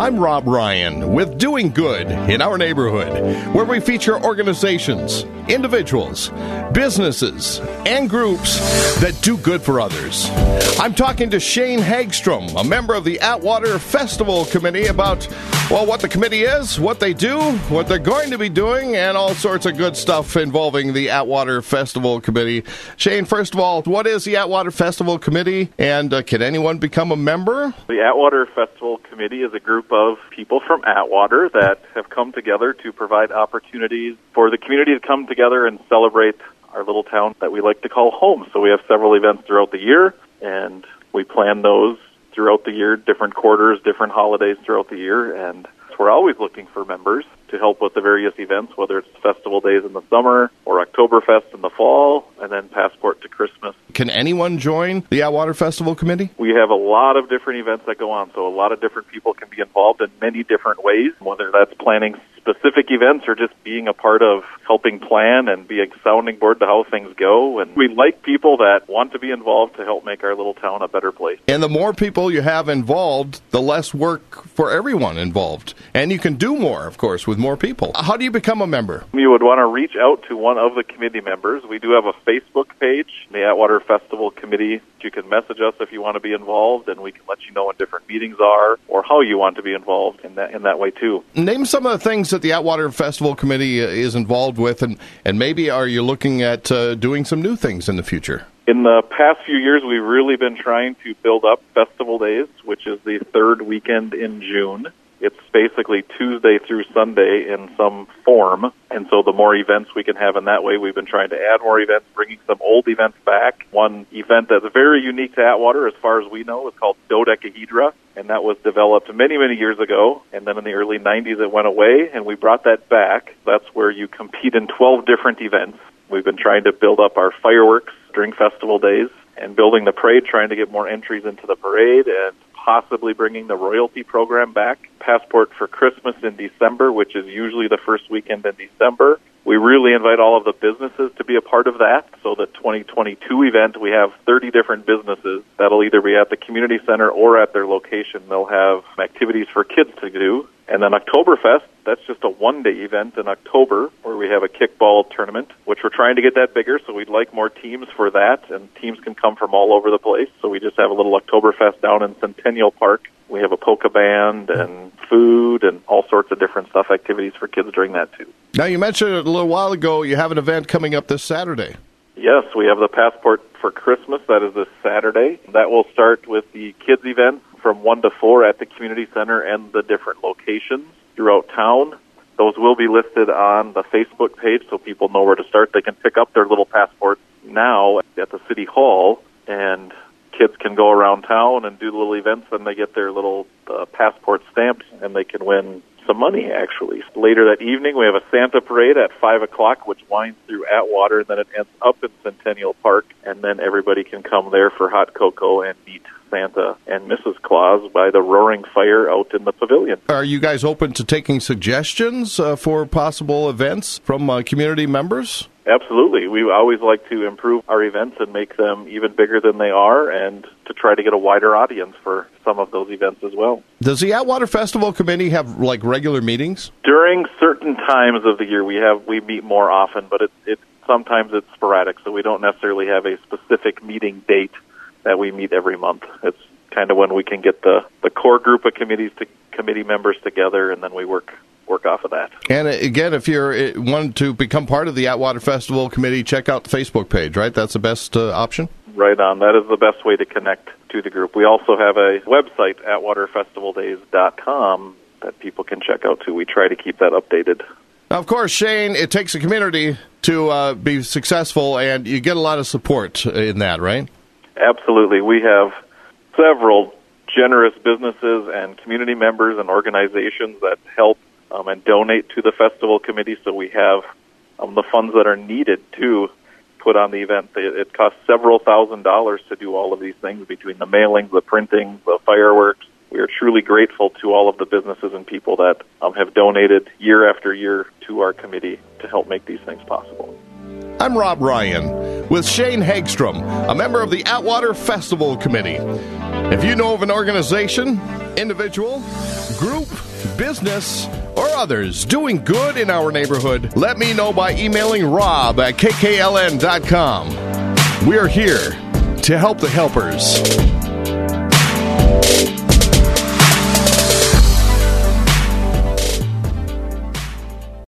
I'm Rob Ryan with Doing Good in Our Neighborhood, where we feature organizations, individuals, businesses, and groups that do good for others. I'm talking to Shane Hagstrom, a member of the Atwater Festival Committee, about, well, what the committee is, what they do, what they're going to be doing, and all sorts of good stuff involving the Atwater Festival Committee. Shane, first of all, what is the Atwater Festival Committee, and can anyone become a member? The Atwater Festival Committee is a group of people from Atwater that have come together to provide opportunities for the community to come together and celebrate our little town that we like to call home. So we have several events throughout the year, and we plan those throughout the year, different quarters, different holidays throughout the year, and we're always looking for members to help with the various events, whether it's Festival Days in the summer or Oktoberfest in the fall, and then Passport to Christmas. Can anyone join the Atwater Festival Committee? We have a lot of different events that go on, so a lot of different people can be involved in many different ways, whether that's planning specific events or just being a part of helping plan and be a sounding board to how things go. And we like people that want to be involved to help make our little town a better place. And the more people you have involved, the less work for everyone involved. And you can do more, of course, with more people. How do you become a member? You would want to reach out to one of the committee members. We do have a Facebook page, the Atwater Festival Committee. You can message us if you want to be involved, and we can let you know when different meetings are or how you want to be involved in that way, too. Name some of the things that the Atwater Festival Committee is involved with, and maybe are you looking at doing some new things in the future? In the past few years, we've really been trying to build up Festival Days, which is the third weekend in June. It's basically Tuesday through Sunday in some form, and so the more events we can have in that way, we've been trying to add more events, bringing some old events back. One event that's very unique to Atwater, as far as we know, is called Dodecahedra, and that was developed many, many years ago, and then in the early 90s it went away, and we brought that back. That's where you compete in 12 different events. We've been trying to build up our fireworks during Festival Days and building the parade, trying to get more entries into the parade, and possibly bringing the royalty program back. Passport for Christmas in December, which is usually the first weekend in December. We really invite all of the businesses to be a part of that. So the 2022 event, we have 30 different businesses that'll either be at the community center or at their location. They'll have activities for kids to do. And then Oktoberfest, that's just a one-day event in October where we have a kickball tournament, which we're trying to get that bigger, so we'd like more teams for that, and teams can come from all over the place. So we just have a little Oktoberfest down in Centennial Park. We have a polka band and food and all sorts of different stuff, activities for kids during that, too. Now, you mentioned a little while ago you have an event coming up this Saturday. Yes, we have the Passport for Christmas. That is this Saturday. That will start with the kids' event from 1 to 4 at the community center and the different locations throughout town. Those will be listed on the Facebook page so people know where to start. They can pick up their little passports now at the City Hall, and kids can go around town and do little events, and they get their little passport stamped, and they can win some money, actually. Later that evening, we have a Santa parade at 5 o'clock, which winds through Atwater, and then it ends up in Centennial Park, and then everybody can come there for hot cocoa and meet Santa and Mrs. Claus by the roaring fire out in the pavilion. Are you guys open to taking suggestions for possible events from community members? Absolutely. We always like to improve our events and make them even bigger than they are, and to try to get a wider audience for some of those events as well. Does the Atwater Festival Committee have regular meetings? During certain times of the year, we meet more often, but sometimes it's sporadic, so we don't necessarily have a specific meeting date that we meet every month. It's kind of when we can get the core group of committee members together, and then we work off of that. And again, if you want to become part of the Atwater Festival Committee, check out the Facebook page, right? That's the best option? Right on. That is the best way to connect to the group. We also have a website, atwaterfestivaldays.com, that people can check out too. We try to keep that updated. Now, of course, Shane, it takes a community to be successful, and you get a lot of support in that, right? Absolutely. We have several generous businesses and community members and organizations that help and donate to the festival committee, so we have the funds that are needed to put on the event. It costs several $1,000s to do all of these things, between the mailings, the printing, the fireworks. We are truly grateful to all of the businesses and people that have donated year after year to our committee to help make these things possible. I'm Rob Ryan with Shane Hagstrom, a member of the Atwater Festival Committee. If you know of an organization, individual, group, business, or others doing good in our neighborhood, let me know by emailing Rob at kkln.com. We're here to help the helpers.